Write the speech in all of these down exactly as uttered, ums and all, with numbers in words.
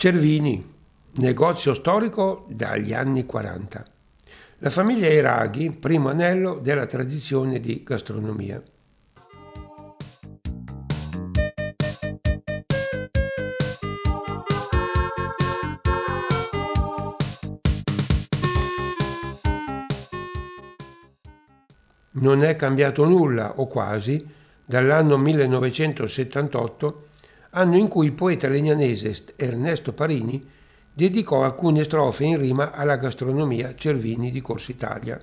Cervini, negozio storico dagli anni quaranta. La famiglia Iraghi, primo anello della tradizione di gastronomia. Non è cambiato nulla, o quasi, dall'anno millenovecentosettantotto, anno in cui il poeta legnanese Ernesto Parini dedicò alcune strofe in rima alla gastronomia Cervini di Corso Italia.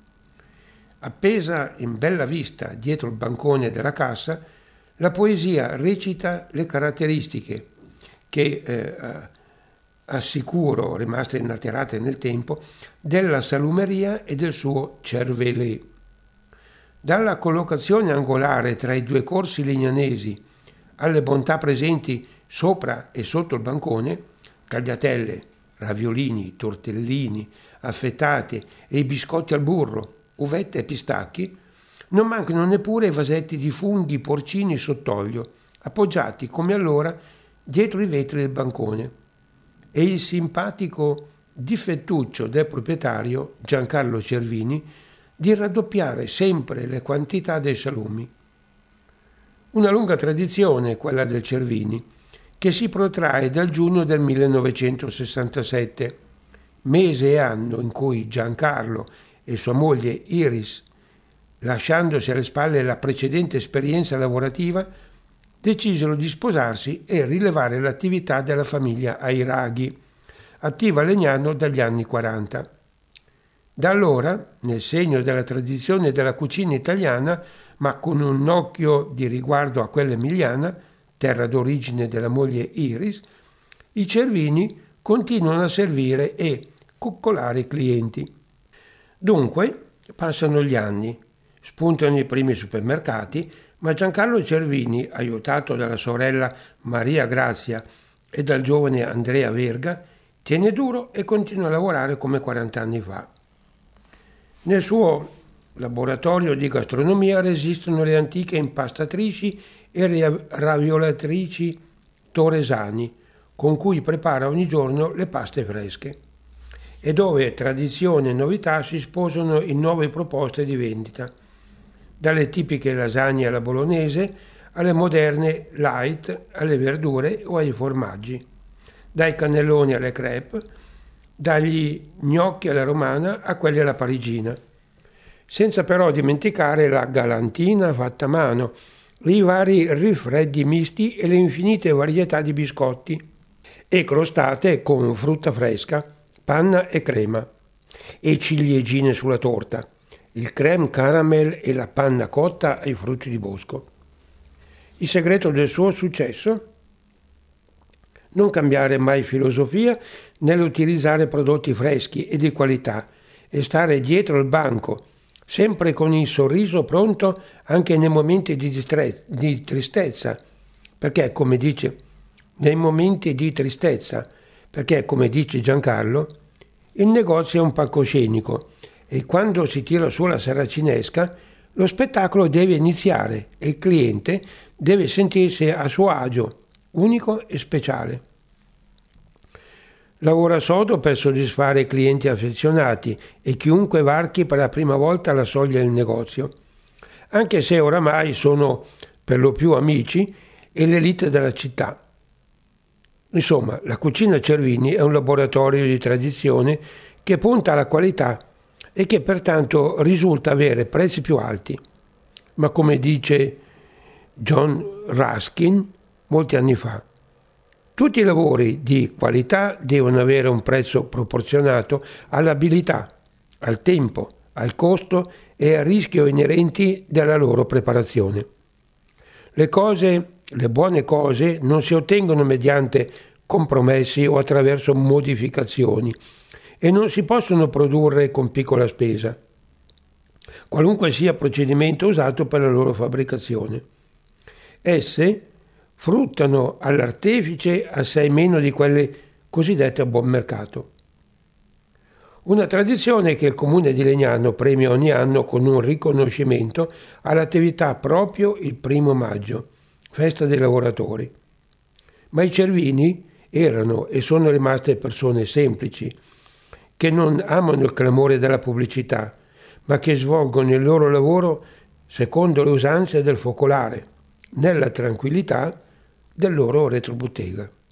Appesa in bella vista dietro il bancone della cassa, la poesia recita le caratteristiche che eh, assicuro, rimaste inalterate nel tempo, della salumeria e del suo cervelé. Dalla collocazione angolare tra i due corsi legnanesi alle bontà presenti sopra e sotto il bancone, tagliatelle, raviolini, tortellini, affettate e i biscotti al burro, uvette e pistacchi, non mancano neppure i vasetti di funghi porcini sott'olio, appoggiati come allora dietro i vetri del bancone, e il simpatico difettuccio del proprietario, Giancarlo Cervini, di raddoppiare sempre le quantità dei salumi. Una lunga tradizione, quella del Cervini, che si protrae dal giugno del millenovecentosessantasette, mese e anno in cui Giancarlo e sua moglie Iris, lasciandosi alle spalle la precedente esperienza lavorativa, decisero di sposarsi e rilevare l'attività della famiglia Airaghi, attiva a Legnano dagli anni quaranta. Da allora, nel segno della tradizione della cucina italiana, ma con un occhio di riguardo a quella emiliana, terra d'origine della moglie Iris, i Cervini continuano a servire e coccolare i clienti. Dunque, passano gli anni, spuntano i primi supermercati, ma Giancarlo Cervini, aiutato dalla sorella Maria Grazia e dal giovane Andrea Verga, tiene duro e continua a lavorare come quaranta anni fa. Nel suo laboratorio di gastronomia resistono le antiche impastatrici e raviolatrici toresani, con cui prepara ogni giorno le paste fresche, e dove tradizione e novità si sposano in nuove proposte di vendita, dalle tipiche lasagne alla bolognese alle moderne light, alle verdure o ai formaggi, dai cannelloni alle crepe, dagli gnocchi alla romana a quelli alla parigina, senza però dimenticare la galantina fatta a mano, i vari rifreddi misti e le infinite varietà di biscotti e crostate con frutta fresca, panna e crema, e ciliegine sulla torta, il creme caramel e la panna cotta ai frutti di bosco. Il segreto del suo successo? Non cambiare mai filosofia nell'utilizzare prodotti freschi e di qualità e stare dietro il banco, sempre con il sorriso pronto anche nei momenti di, distre- di tristezza, perché come dice, nei momenti di tristezza, perché come dice Giancarlo, il negozio è un palcoscenico e quando si tira su la saracinesca lo spettacolo deve iniziare e il cliente deve sentirsi a suo agio, unico e speciale. Lavora sodo per soddisfare i clienti affezionati e chiunque varchi per la prima volta la soglia del negozio, anche se oramai sono per lo più amici e l'elite della città. Insomma, la cucina Cervini è un laboratorio di tradizione che punta alla qualità e che pertanto risulta avere prezzi più alti. Ma come dice John Ruskin molti anni fa, tutti i lavori di qualità devono avere un prezzo proporzionato all'abilità, al tempo, al costo e al rischio inerenti della loro preparazione. Le cose, le buone cose non si ottengono mediante compromessi o attraverso modificazioni e non si possono produrre con piccola spesa, qualunque sia il procedimento usato per la loro fabbricazione. Esse fruttano all'artefice assai meno di quelle cosiddette a buon mercato. Una tradizione che il comune di Legnano premia ogni anno con un riconoscimento all'attività proprio il primo maggio, festa dei lavoratori. Ma i Cervini erano e sono rimaste persone semplici, che non amano il clamore della pubblicità, ma che svolgono il loro lavoro secondo le usanze del focolare, nella tranquillità del loro retrobottega.